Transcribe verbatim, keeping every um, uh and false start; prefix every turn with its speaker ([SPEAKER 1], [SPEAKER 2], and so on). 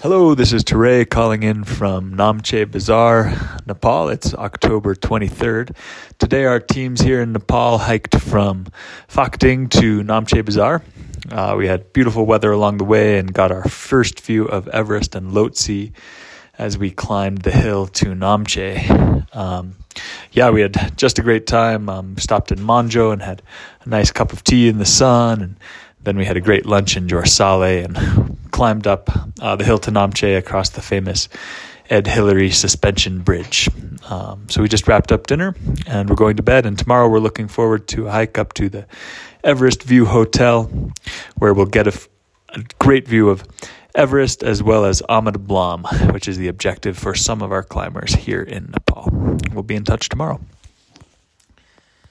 [SPEAKER 1] Hello, this is Teray calling in from Namche Bazaar, Nepal. It's October twenty-third. Today our teams here in Nepal hiked from Phakding to Namche Bazaar. Uh, we had beautiful weather along the way and got our first view of Everest and Lhotse as we climbed the hill to Namche. Um, yeah, we had just a great time. Um, stopped in Manjo and had a nice cup of tea in the sun, and then we had a great lunch in Jorsale and climbed up uh, the hill to Namche across the famous Ed Hillary suspension bridge. Um, so we just wrapped up dinner and we're going to bed. And tomorrow we're looking forward to a hike up to the Everest View Hotel, where we'll get a, f- a great view of Everest as well as Ahmad Blam, which is the objective for some of our climbers here in Nepal. We'll be in touch tomorrow.